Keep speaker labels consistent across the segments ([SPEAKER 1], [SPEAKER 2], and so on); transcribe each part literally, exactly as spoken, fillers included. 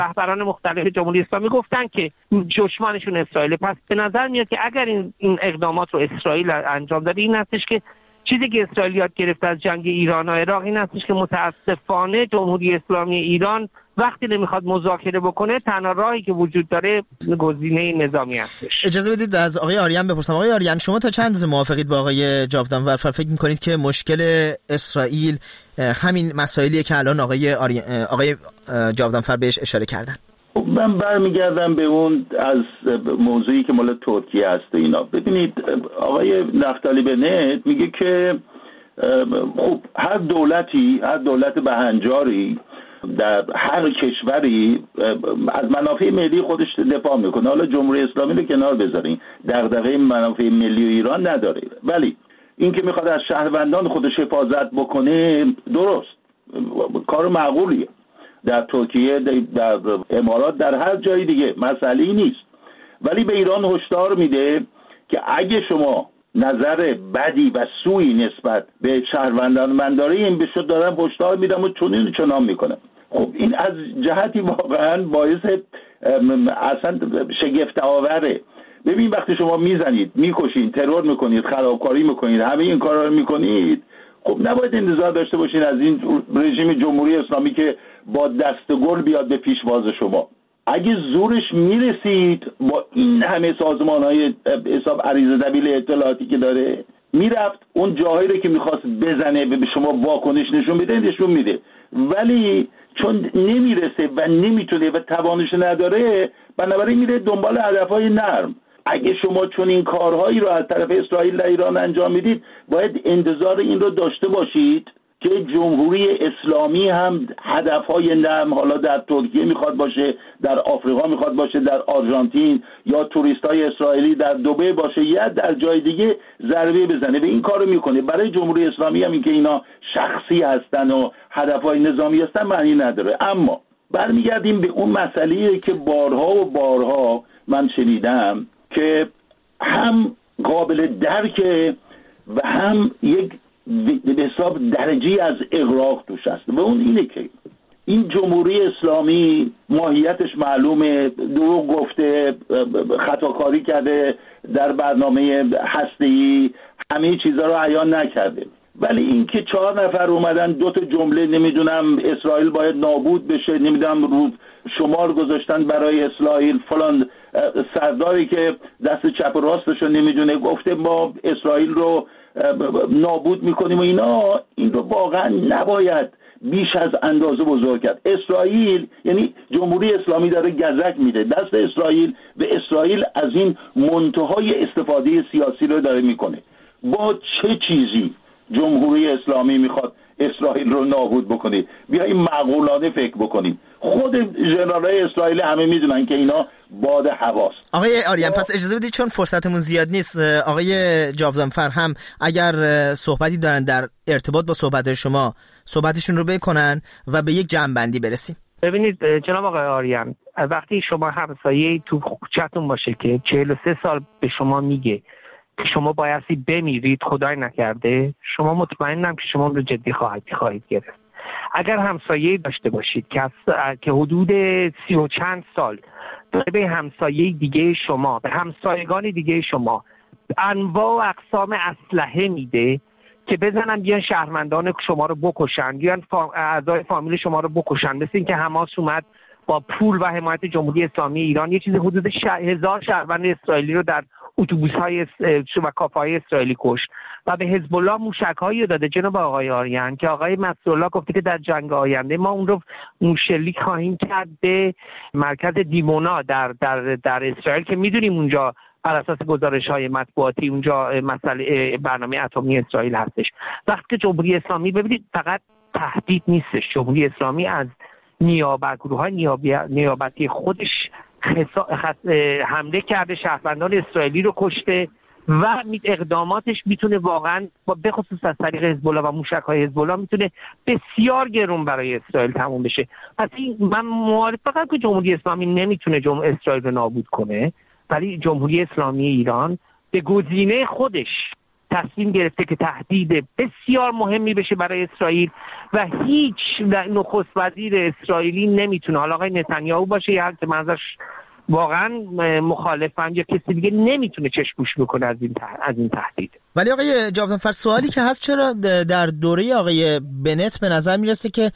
[SPEAKER 1] رهبران مختلف جمهوری اسلامی گفتن که دشمنشون اسرائیل. پس به نظر میاد که اگر این این اقدامات رو اسرائیل انجام داده، این هستش که چیزی که اسرائیل یاد گرفته از جنگ ایران و عراق این هستش که متاسفانه جمهوری اسلامی ایران وقتی نمیخواد مذاکره بکنه، تنها راهی که وجود داره گزینه نظامی هستش.
[SPEAKER 2] اجازه بدید از آقای آریان بپرسم. آقای آریان، شما تا چند اندازه موافقید با آقای جاودانفر؟ فکر میکنید که مشکل اسرائیل همین مسائلیه که الان آقای آریان، آقای جاودانفر بهش اشاره کردن؟
[SPEAKER 3] من برمیگردم به اون از موضوعی که مال ترکیه هست اینا. ببینید آقای نفتالی بنت میگه که خب هر دولتی، هر دولت بهنجاری در هر کشوری از منافع ملی خودش دفاع میکنه. حالا جمهوری اسلامی رو کنار بذارین، دغدغه منافع ملی ایران نداره، ولی این که میخواد از شهروندان خودش حفاظت بکنه درست، کار معقولیه. در ترکیه، در امارات، در هر جای دیگه مسئله‌ای نیست، ولی به ایران هشدار میده که اگه شما نظر بدی و سوی نسبت به شهروندان من دارین، به شد دارم هشدار میدم و چنین چنان میکنم. خب این از جهتی واقعا باعث اصلا شگفت آوره. ببین وقتی شما میزنید، میکشید، ترور میکنید، خرابکاری میکنید، همه این کارا رو میکنید، خب نباید انتظار داشته باشین از این رژیم جمهوری اسلامی که با دست گل بیاد به پیشواز شما. اگه زورش میرسید با این همه سازمان‌های حساب عریضه دبیل اطلاعاتی که داره، میرفت اون جاهایی رو که میخواست بزنه به شما واکنش نشون بده نشون میده، ولی چون نمیرسه و نمیتونه و توانش نداره، بنابراین میره دنبال هدفهای نرم. اگه شما چون این کارهایی رو از طرف اسرائیل در ایران انجام میدید، باید انتظار این رو داشته باشید که جمهوری اسلامی هم هدفهای نرم، حالا در ترکیه میخواد باشه، در آفریقا میخواد باشه، در آرژانتین، یا توریستای اسرائیلی در دبی باشه، یا در جای دیگه ضربه بزنه و این کارو میکنه. برای جمهوری اسلامی هم این که اینا شخصی هستن و هدفهای نظامی هستن معنی نداره. اما برمیگردیم به اون مسئله‌ای که بارها و بارها من شنیدم که هم قابل درکه و هم یک به حساب درجی از اغراق توش هست، و اون اینه که این جمهوری اسلامی ماهیتش معلومه، دروغ گفته، خطاکاری کرده، در برنامه هسته‌ای همه چیزا رو عیان نکرده، ولی این که چهار نفر اومدن دو تا جمله نمیدونم اسرائیل باید نابود بشه، نمیدونم روز شمار گذاشتن برای اسرائیل، فلان سرداری که دست چپ و راستش رو نمیدونه گفته ما اسرائیل رو نابود میکنیم و اینا، این رو واقعا نباید بیش از اندازه بزرگ کرد. اسرائیل یعنی جمهوری اسلامی داره گزک میده دست اسرائیل و اسرائیل از این منتهای استفاده سیاسی رو داره میکنه. با چه چیزی جمهوری اسلامی میخواد اسرائیل رو نابود بکنه؟ بیاییم معقولانه فکر بکنیم. خود ژنرالای اسرائیل همه میدونن که اینا باد هواست.
[SPEAKER 2] آقای آریان پس اجازه بدید چون فرصتمون زیاد نیست، آقای جاودانفر هم اگر صحبتی دارن در ارتباط با صحبت شما صحبتشون رو بکنن و به یک جمع‌بندی برسیم.
[SPEAKER 1] ببینید جناب آقای آریان، وقتی شما همسایه‌ای تو کوچه‌تون باشه که چهل و سه سال به شما میگه که شما بایستی بمیرید، خدای نکرده، شما مطمئنم که شما رو جدی خواهید خواهید گرفت. اگر همسایه‌ای داشته باشید که که حدود سی و چند سال به همسایه دیگه شما، به همسایگان دیگه شما انواع و اقسام اسلحه میده که بزنن بیان شهروندان شما رو بکشن، بیان فا... اعضای فامیل شما رو بکشن، مثل این که حماس اومد با پول و حمایت جمهوری اسلامی ایران یه چیز حدود ش... هزار شهروند اسرائیلی رو در اتوبوس‌های و کافه‌های اسرائیلی کشت و به حزب الله موشک‌هایی داده. جناب آقای آریان که آقای نصرالله گفته که در جنگ آینده ما اون رو موشلی خواهیم کرد به مرکز دیمونا در در در اسرائیل که میدونیم اونجا بر اساس گزارش‌های مطبوعاتی اونجا مسئله برنامه اتمی اسرائیل هستش. وقتی که جمهوری اسلامی ببینید فقط تهدید نیستش، جمهوری اسلامی از نیابت گروه‌های نیابتی خودش حمله کرده، شهروندان اسرائیلی رو کشته و اقداماتش میتونه واقعا به خصوص از طریق حزب الله و موشک‌های حزب الله میتونه بسیار گرون برای اسرائیل تموم بشه. پس این من موافقم که جمهوری اسلامی نمیتونه جمهوری اسرائیل رو نابود کنه، ولی جمهوری اسلامی ایران به گزینه خودش تصمیم گرفته که تهدید بسیار مهمی بشه برای اسرائیل و هیچ نخست وزیر اسرائیلی نمیتونه، حالا آقای نتانیاهو باشه یا که منظرش واقعا مخالفن یا کسی دیگه، نمیتونه چشم پوش بکنه از این از این تهدید.
[SPEAKER 2] ولی آقای جاودانفر سوالی که هست، چرا در دوره آقای بنت به نظر میرسه که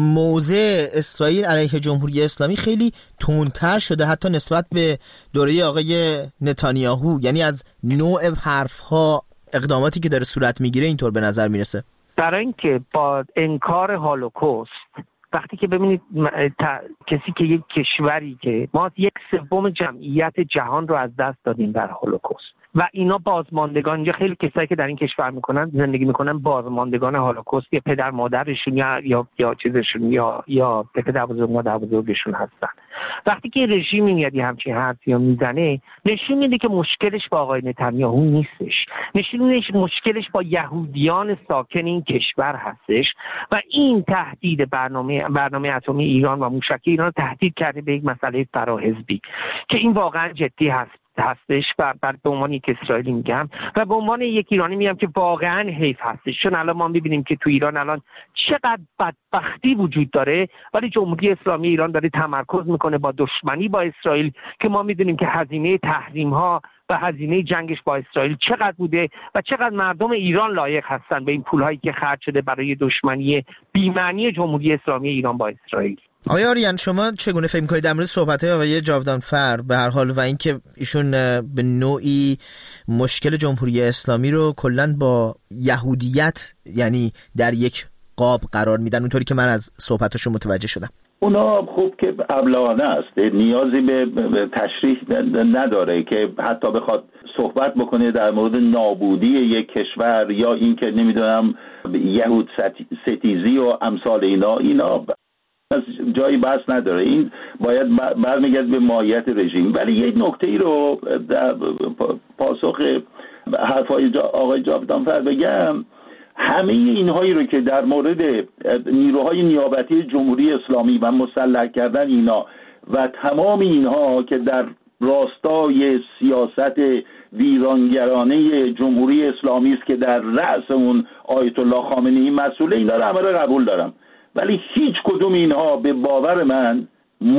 [SPEAKER 2] موضع اسرائیل علیه جمهوری اسلامی خیلی تندتر شده حتی نسبت به دوره آقای نتانیاهو؟ یعنی از نوع حرفها، اقداماتی که داره صورت میگیره اینطور به نظر میرسه.
[SPEAKER 1] برای اینکه با انکار هولوکاست، وقتی که ببینید تا... کسی که یک کشوری که ما یک سوم جمعیت جهان رو از دست دادیم در هولوکاست و اینا بازماندگان، یا خیلی کسایی که در این کشور میکنن زندگی میکنن بازماندگان هولوکاست، یا پدر مادرشون یا یا یا چیزشون یا یا پدر بزرگ مادر بزرگشون هستن. وقتی که رژیم میاد همچین حرفی رو میزنه، نشون میده که مشکلش با آقای نتانیاهو نیستش، نشون میده مشکلش با یهودیان ساکن این کشور هستش و این تهدید برنامه برنامه اتمی ایران و موشکی ایران تهدید کرده به یک مسئله فراحزبی که این واقعا جدی هست هستش و بر به عنوان یک اسرائیلی میگم و به عنوان یک ایرانی میگم که واقعا حیف هستش، چون الان ما میبینیم که تو ایران الان چقدر بدبختی وجود داره، ولی جمهوری اسلامی ایران داره تمرکز میکنه با دشمنی با اسرائیل که ما میدونیم که هزینه تحریم ها و هزینه جنگش با اسرائیل چقدر بوده و چقدر مردم ایران لایق هستن به این پولهایی که خرج شده برای دشمنی بی‌معنی جمهوری اسلامی ایران با اسرائیل.
[SPEAKER 2] آقای آریان، شما چگونه فکر می‌کنید در مورد صحبت‌های آقای جاودانفر به هر حال و اینکه ایشون به نوعی مشکل جمهوری اسلامی رو کلاً با یهودیت یعنی در یک قاب قرار میدن، اونطوری که من از صحبتاشون متوجه شدم؟
[SPEAKER 3] اونا خوب که ابلهانه است، نیازی به تشریح نداره که حتی بخواد صحبت بکنه در مورد نابودی یک کشور یا اینکه نمیدونم یهود ستیزی و امثال اینا اینا از جایی بحث نداره. این باید برمیگرد به ماهیت رژیم. ولی یک نکته ای رو در پاسخ حرفای آقای جاودانفر بگم، همه اینهایی رو که در مورد نیروهای نیابتی جمهوری اسلامی و مسلح کردن اینا و تمام اینها که در راستای سیاست ویرانگرانه جمهوری اسلامی است که در رأس اون آیت الله خامنه‌ای مسئول، اینا رو همه رو قبول دارم، ولی هیچ کدوم اینها به باور من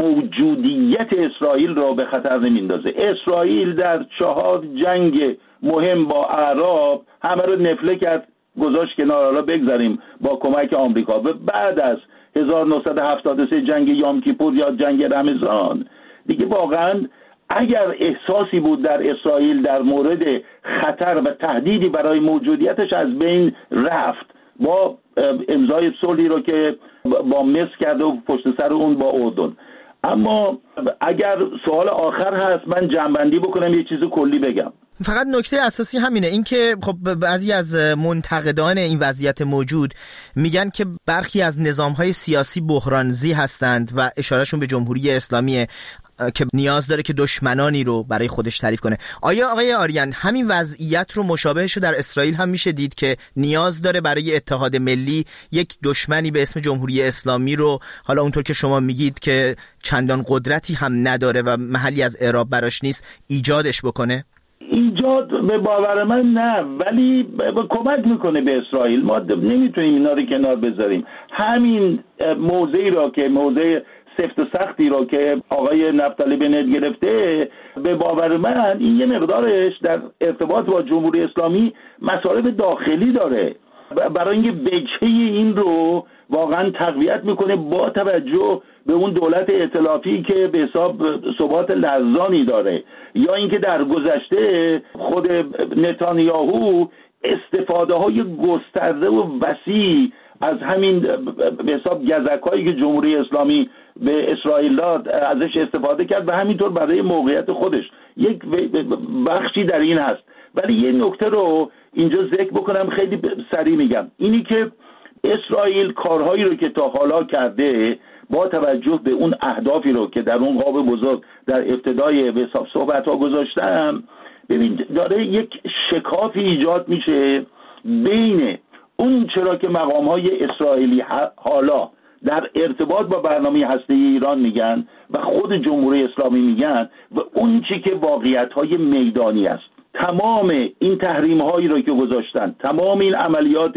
[SPEAKER 3] موجودیت اسرائیل را به خطر نمیندازه. اسرائیل در چهار جنگ مهم با اعراب همه رو نفله کرد، گذاشت کنار، حالا بگذاریم با کمک آمریکا. و بعد از هزار و نهصد و هفتاد و سه جنگ یام کیپور یا جنگ رمضان دیگه واقعا اگر احساسی بود در اسرائیل در مورد خطر و تهدیدی برای موجودیتش از بین رفت با امضای صلحی رو که با مصر کرده و پشت سر اون با اردن. اما اگر سوال آخر هست من جمع‌بندی بکنم، یه چیز کلی بگم.
[SPEAKER 2] فقط نکته اساسی همینه، این که خب بعضی از منتقدان این وضعیت موجود میگن که برخی از نظام‌های سیاسی بحرانزی هستند و اشارهشون به جمهوری اسلامیه که نیاز داره که دشمنانی رو برای خودش تعریف کنه. آیا آقای آریان همین وضعیت رو مشابهش رو در اسرائیل هم میشه دید که نیاز داره برای اتحاد ملی یک دشمنی به اسم جمهوری اسلامی رو، حالا اونطور که شما میگید که چندان قدرتی هم نداره و محلی از اعراب براش نیست، ایجادش بکنه؟
[SPEAKER 3] ایجاد به باور من نه، ولی کمک میکنه به اسرائیل. ما نمیتونیم اینا رو کنار بذاریم. همین موضعی را که موضع سفت و سختی را که آقای نفتالی بنت گرفته، به باور من این یه مقدارش در ارتباط با جمهوری اسلامی مصالح داخلی داره، برای اینکه وجهه این رو واقعا تقویت میکنه با توجه به اون دولت ائتلافی که به حساب ثبات لرزانی داره، یا اینکه در گذشته خود نتانیاهو استفاده های گسترده و وسیع از همین به حساب گزک‌هایی که جمهوری اسلامی به اسرائیل داد ازش استفاده کرد و همینطور برای موقعیت خودش. یک بخشی در این هست. ولی یه نکته رو اینجا ذکر بکنم، خیلی سریع میگم، اینی که اسرائیل کارهایی رو که تا حالا کرده با توجه به اون اهدافی رو که در اون قاب بزرگ در ابتدای به حساب صحبت ها گذاشتم، ببین داره یک شکافی ایجاد میشه بین اون چرا که مقام‌های اسرائیلی حالا در ارتباط با برنامه هسته‌ای ایران میگن و خود جمهوری اسلامی میگن و اون چی که واقعیت‌های میدانی است. تمام این تحریم هایی رو که گذاشتن، تمام این عملیات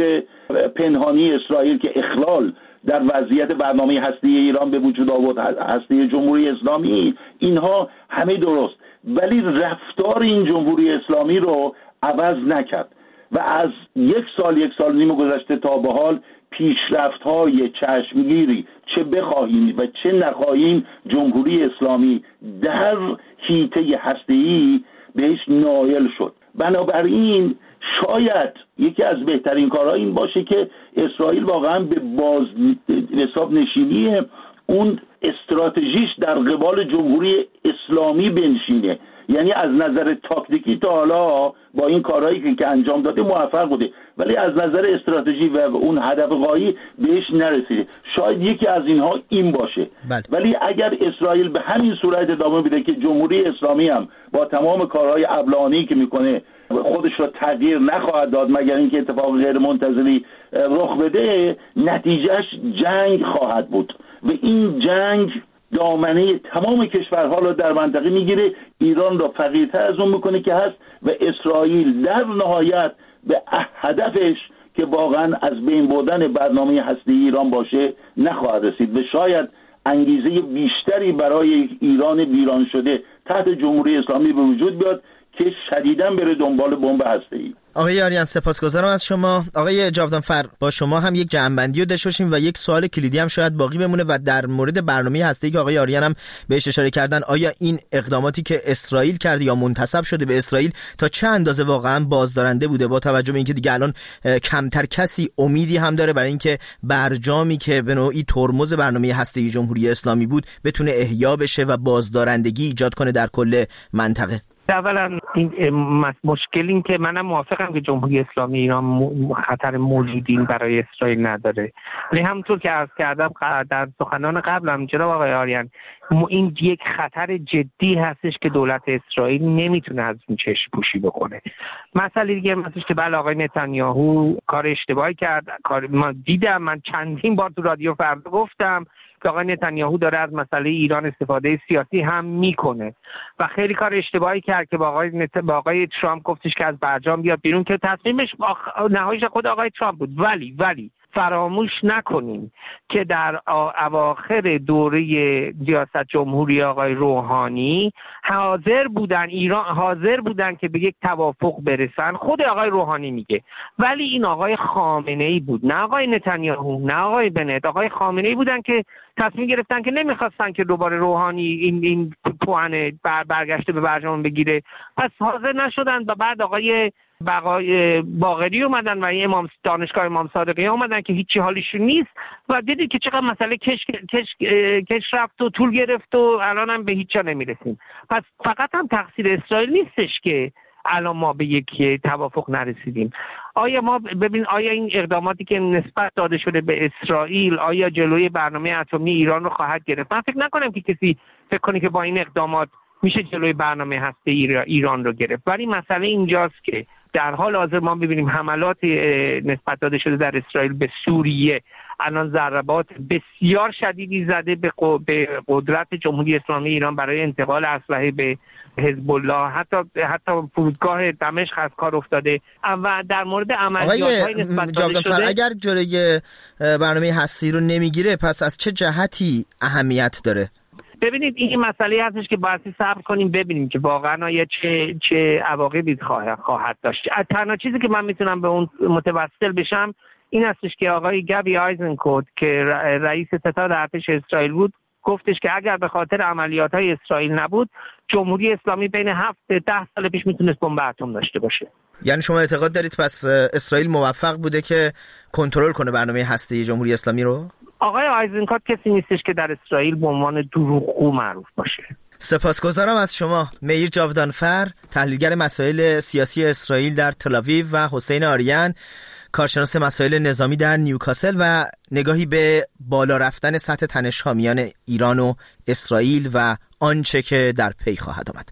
[SPEAKER 3] پنهانی اسرائیل که اخلال در وضعیت برنامه هسته‌ای ایران به وجود آورد، هسته جمهوری اسلامی، اینها همه درست، ولی رفتار این جمهوری اسلامی رو عوض نکرد و از یک سال یک سال نیم گذشته تا به حال پیشرفت‌های چشمگیری چه بخواهیم و چه نخواهیم جمهوری اسلامی در حیطه هسته‌ای بهش نائل شد. بنابراین شاید یکی از بهترین کارها این باشه که اسرائیل واقعا به باز حساب نشینی اون استراتژیش در قبال جمهوری اسلامی بنشینه. یعنی از نظر تاکتیکی تا حالا با این کارهایی که انجام داده موفق بوده، ولی از نظر استراتژی و اون هدف غایی بهش نرسیده. شاید یکی از اینها این باشه. بله. ولی اگر اسرائیل به همین صورت ادامه بده که جمهوری اسلامی هم با تمام کارهای ابلهانه‌ای که میکنه خودش رو تغییر نخواهد داد مگر اینکه اتفاق غیر منتظری رخ بده، نتیجهش جنگ خواهد بود و این جنگ دامنه تمام کشورها رو در منطقه میگیره، ایران رو فقیرتر از اون میکنه که هست و اسرائیل در نهایت به هدفش که واقعا از بین بردن برنامه هسته‌ای ایران باشه نخواهد رسید و شاید انگیزه بیشتری برای ایران ویران شده تحت جمهوری اسلامی به وجود بیاد که شدیداً بره دنبال بمب هسته‌ای.
[SPEAKER 2] آقای آریان سپاسگزارم از شما. آقای جاودانفر، با شما هم یک جمع‌بندی رو داشته باشیم و یک سوال کلیدی هم شاید باقی بمونه و در مورد برنامه هسته‌ای که آقای آریان هم بهش اشاره کردن، آیا این اقداماتی که اسرائیل کرده یا منتسب شده به اسرائیل تا چه اندازه واقعا بازدارنده بوده، با توجه به اینکه دیگه الان کمتر کسی امیدی هم داره برای اینکه برجامی که به نوعی ترمز برنامه هسته‌ای جمهوری اسلامی بود بتونه احیا بشه و بازدارندگی ایجاد کنه در کل منطقه؟
[SPEAKER 1] اولا این مشکل این که منم موافقم که جمهوری اسلامی ایران خطر موجودی برای اسرائیل نداره، ولی همونطور که عرض کردم در سخنان قبلم جناب آقای آریان، این یک خطر جدی هستش که دولت اسرائیل نمیتونه از این چشم پوشی بکنه. مسئله دیگه مثلش که بله آقای نتانیاهو کار اشتباهی کرد، کار ما دیدم، من چندین بار تو رادیو فردا گفتم که آقای نتانیاهو داره از مسئله ایران استفاده سیاسی هم میکنه و خیلی کار اشتباهی کرد که با آقای نت... با آقای ترامپ گفتش که از برجام بیاد بیرون که تصمیمش آخ... نهاییش خود آقای ترامپ بود. ولی ولی فراموش نکنیم که در اواخر دوره ریاست جمهوری آقای روحانی حاضر بودن ایران حاضر بودن که به یک توافق برسن، خود آقای روحانی میگه، ولی این آقای خامنه‌ای بود، نه آقای نتانیاهو، نه آقای بنت، آقای خامنه‌ای بودن که تصمیم گرفتن که نمیخواستن که دوباره روحانی این این پوانه بر برگشته به برجام بگیره، پس حاضر نشدن و بعد آقای بقای باقری اومدن و این امام دانشگاه امام صادقی اومدن که هیچی حالیشون نیست و دیدید که چقدر مسئله کش کش کش رفت و طول گرفت و الان هم به هیچ جا نمیرسیم. پس فقط هم تقصیر اسرائیل نیستش که الان ما به یک توافق نرسیدیم. آیا ما ببین آیا این اقداماتی که نسبت داده شده به اسرائیل آیا جلوی برنامه اتمی ایران رو خواهد گرفت؟ من فکر نکنم که کسی فکر کنه که با این اقدامات میشه جلوی برنامه هسته‌ای ایران رو گرفت، ولی مسئله اینجاست که در حال حاضر ما ببینیم حملات نسبت داده شده در اسرائیل به سوریه الان ضربات بسیار شدیدی زده به قدرت جمهوری اسلامی ایران برای انتقال اسلحه به حزب الله، حتی حتی فرودگاه دمشق از کار افتاده و در مورد عملیات‌های نسبت داده شده.
[SPEAKER 2] اگر جلوی برنامه هسته‌ای رو نمیگیره پس از چه جهتی اهمیت داره؟
[SPEAKER 1] ببینید این مسئله هستش که باید صبر کنیم ببینیم که واقعا آیا چه چه عواقبی خواهد داشت. تنها چیزی که من میتونم به اون متوسل بشم این هستش که آقای گابی آیزنکوت که رئیس ستاد ارتش اسرائیل بود گفتش که اگر به خاطر عملیات‌های اسرائیل نبود جمهوری اسلامی بین هفت تا ده سال پیش میتونست بمب اتم داشته باشه.
[SPEAKER 2] یعنی شما اعتقاد دارید پس اسرائیل موفق بوده که کنترل کنه برنامه هسته‌ای جمهوری اسلامی رو؟
[SPEAKER 1] آقای آیزنکوت کسی نیستش که در اسرائیل به عنوان دروغگو معروف باشه.
[SPEAKER 2] سپاسگزارم از شما مییر جاودانفر، تحلیلگر مسائل سیاسی اسرائیل در تل‌آویو و حسین آریان، کارشناس مسائل نظامی در نیوکاسل و نگاهی به بالا رفتن سطح تنش‌ها میان ایران و اسرائیل و آنچه که در پی خواهد آمد.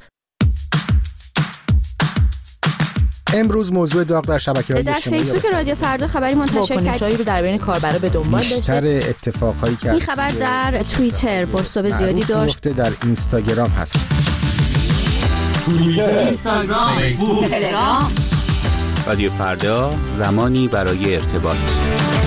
[SPEAKER 4] امروز موضوع داغ در شبکه‌های
[SPEAKER 5] اجتماعی در فیسبوک رادیو فردا خبری منتشر کرد رو در بین کاربرا به دنبال داشته.
[SPEAKER 4] بیشتر اتفاقهایی که
[SPEAKER 5] این خبر در توییتر بازتاب زیادی داشت.
[SPEAKER 4] در اینستاگرام هست.
[SPEAKER 6] توییتر، اینستاگرام، فیسبوک، تلگرام.
[SPEAKER 7] رادیو فردا، زمانی برای ارتباط.